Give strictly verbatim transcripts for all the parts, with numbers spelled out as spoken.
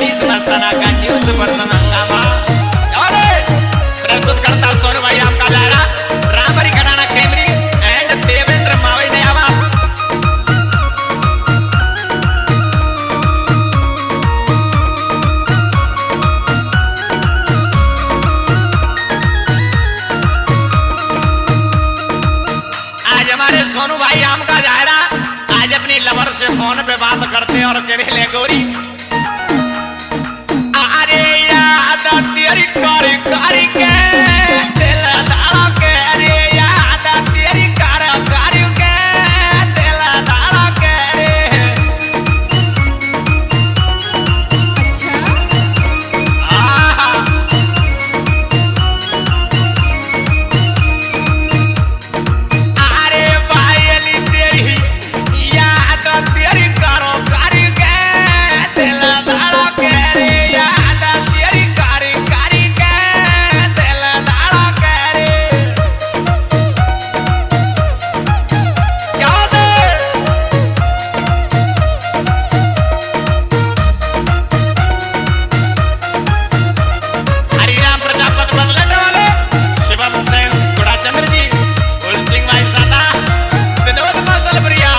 मनीष मस्ताना का न्यूज बर्तन हंगामा और प्रस्तुत करता सोनू भाई आपका दायरा रामरी घटाना कैमरी एंड देवेंद्र मावई ने आवाज। आज हमारे सोनू भाई आम का दायरा आज अपनी लवर से फोन पे बात करते और कह ले गोरी अरे याद तेरी कारी कारी के दिल दाड़ा के रे याद तेरी कार कारी के दिल दाड़ा के रे। आहा अरे बायली तेरी याद तेरी कारो कारी के दिल दाड़ा के रे याद तेरी कारी कारी के दिल दाड़ा के रे। क्या बात है? हरिराम प्रजापत बदलने वाले शिवम सेन गुड़ाचंद्र जी कुल सिंह भाई सादा विनोद कौशल प्रिया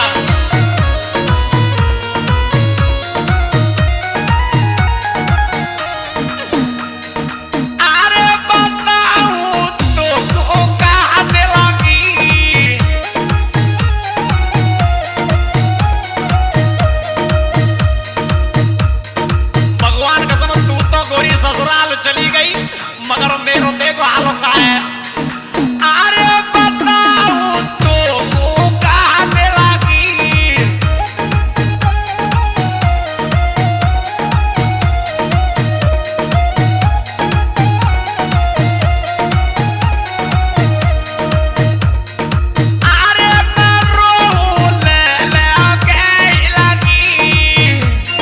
अरे बताऊं तो को कहने लगी भगवान कसम तू तो गोरी ससुराल चली गई मगर मेरो देखो हाल का है। अरे बताऊं तो को कहने लगी अरे मैं रोऊं ले ले के लगी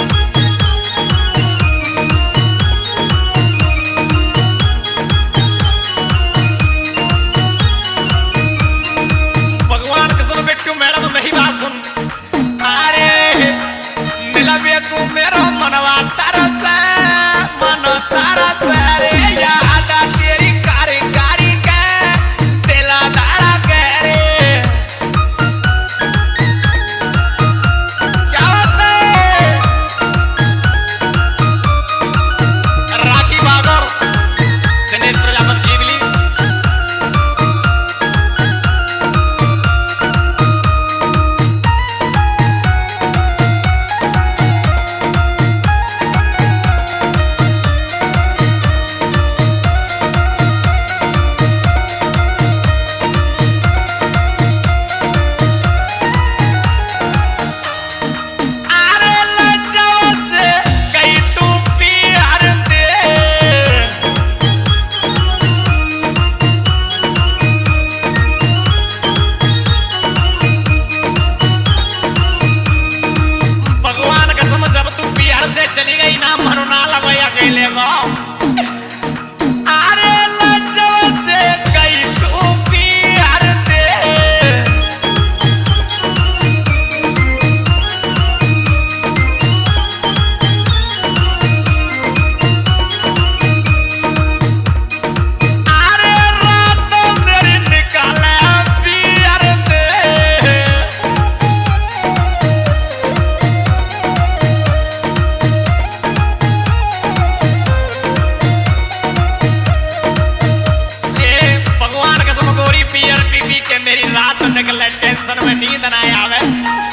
भगवान कसम बिट्टू मैडम मेरी बात सुन। अरे मिला बेकू मेरो मनवा तरस मन तरस रे याद तेरी कारी कारी के दिल दाड़ा के रे। क्या बात है? राखी बागर दिनेश प्रजापत जीवली अरे लज्जाओं से कई तू प्यार दे भगवान कसम जब तू प्यार से चली गई ना मनो ना लवैया कहले गो। अरे लज्जाओं से कई तू प्यार दे अरे रातों मेरी निकाले प्यार दे ए भगवान कसम गोरी पियर पी पी के मेरी रात निकले टेंशन में नींद ना आवे।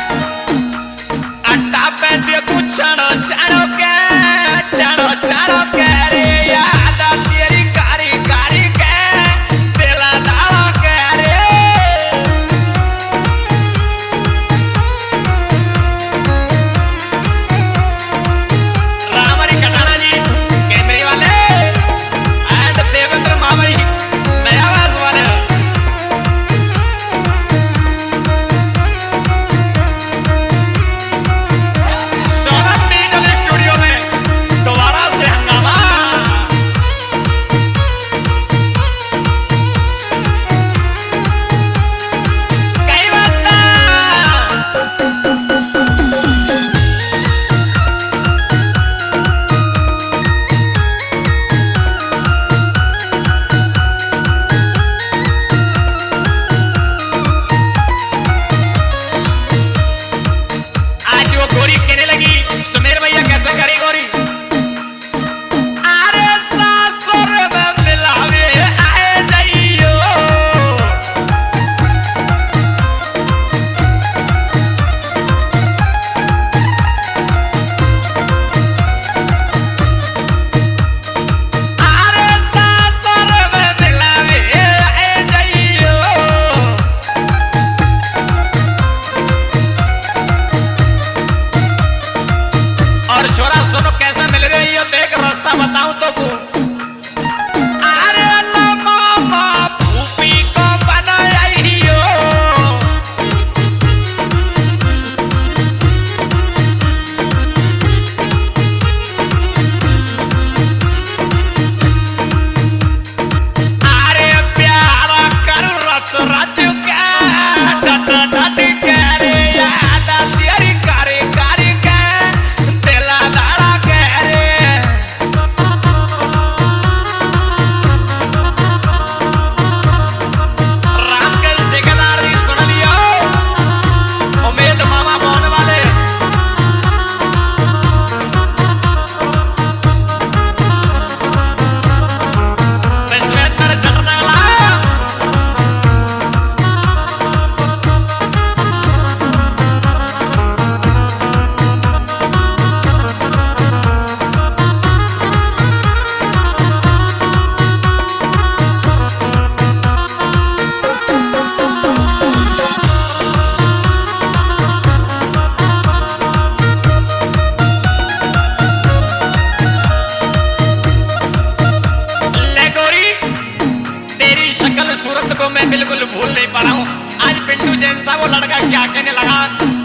अट्टा पे दे तू छानो छानो के छानो छानो के रे याद तेरी कारी कारी के दिल दाड़ा के रे। रामरी घटाना जी कैमरे वाले एंड देवेंद्र मावई नया वास वाले सोनम डिजिटल स्टूडियो में वो लड़का क्या कहने लगा